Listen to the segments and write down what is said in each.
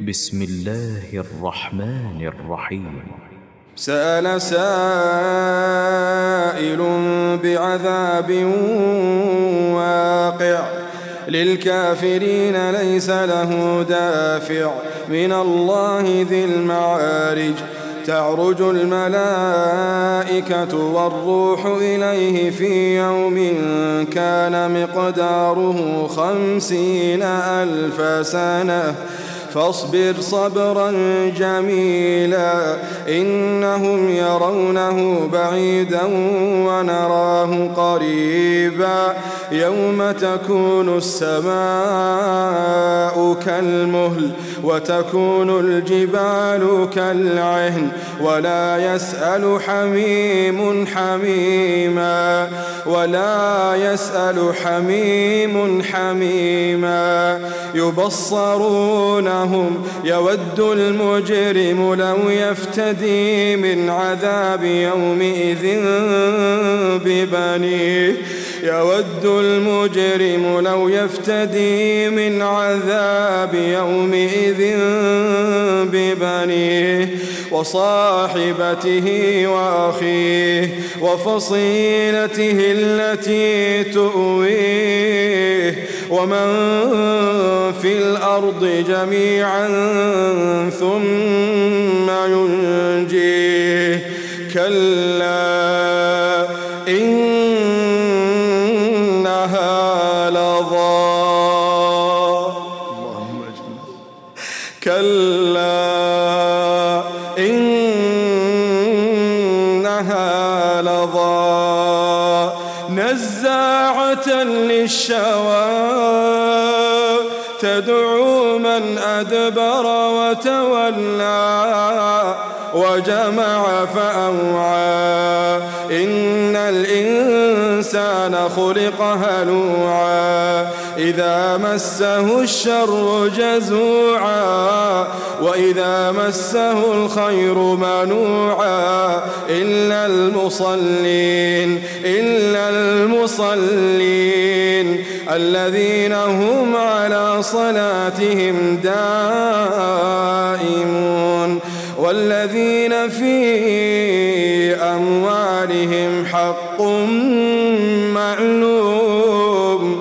بسم الله الرحمن الرحيم. سأل سائل بعذاب واقع للكافرين ليس له دافع من الله ذي المعارج تعرج الملائكة والروح إليه في يوم كان مقداره 50,000 سنة فاصبر صبرا جميلا إنهم يرونه بعيدا ونراه قريبا يوم تكون السماء كالمهل وتكون الجبال كالعهن ولا يسأل حميم حميما يبصرونهم يود المجرم لو يفتدي من عذاب يومئذ ببنيه يود المجرم لو يفتدي من عذاب يومئذ ببنيه وصاحبته وأخيه وفصيلته التي تؤويه ومن في الأرض جميعا ثم ينجيه كلا إنها لظى كلا إنها لظى نزاعة للشوى تدعو من أدبر وتولى وجمع فأوعى إن الإنسان خلق هلوعا إذا مسه الشر جزوعا وإذا مسه الخير منوعا إلا المصلين الذين هم على صلاتهم دائمون والذين في أموالهم حق معلوم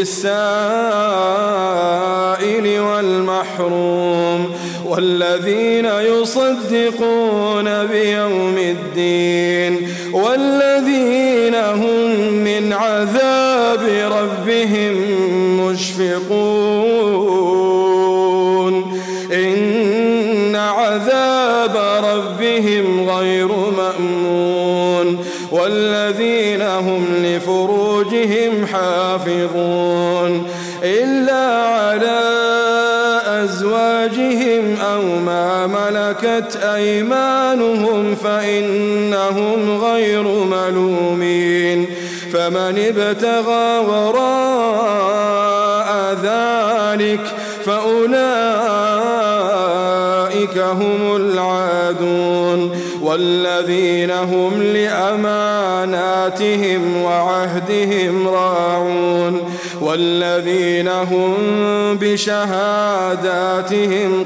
للسائل والمحروم والذين يصدقون بيوم الدين والذين هم من عذاب ربهم مشفقون إن عذاب ربهم غير مأمون والذين هم لفروجهم حافظون إلا على أزواجهم أو ما ملكت أيمانهم فإنهم غير ملومين فمن ابتغى وراء ذلك فأولئك هم العادون والذين هم لأماناتهم وعهدهم راعون والذين هم بشهاداتهم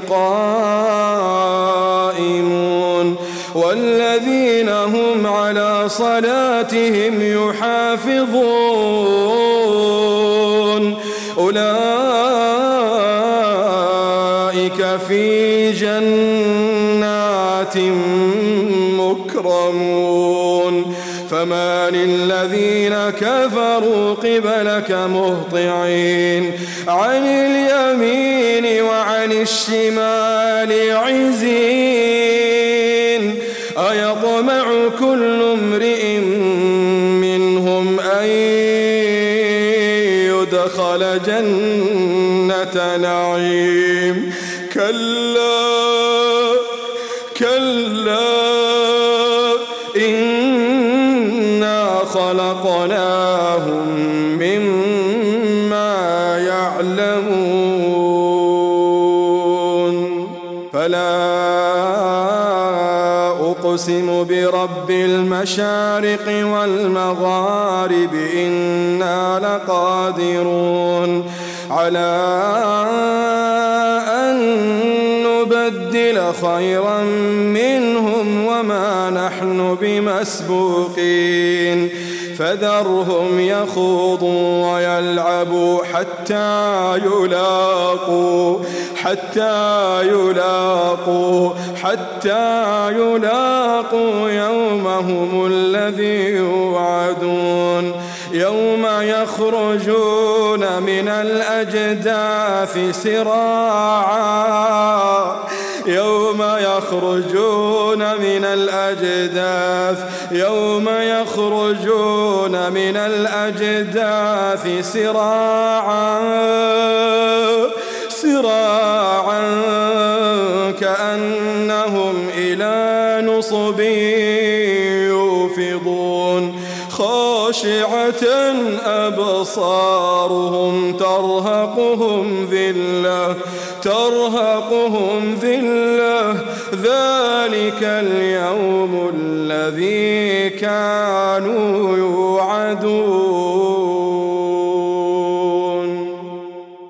قائمون والذين هم على صلاتهم يحافظون أولئك في جنات مكرمون فما للذين كفروا قبلك مهطعين عن اليمين وعن الشمال عزين أيطمع كل امرئ منهم أن يدخل جنة نعيم كلا إنا خلقناهم مما يعلمون فلا أقسم برب المشارق والمغارب إنا لقادرون على أن نبدل خيرا منهم وما نحن بمسبوقين فذرهم يخوضوا ويلعبوا حتى يلاقوا يومهم الذي يوعدون يوم يخرجون من الأجداث سراعا كأنهم إلى نصب يوفضون خاشعة أبصارهم ترهقهم ذلة ذلك اليوم الذي كانوا يوعدون.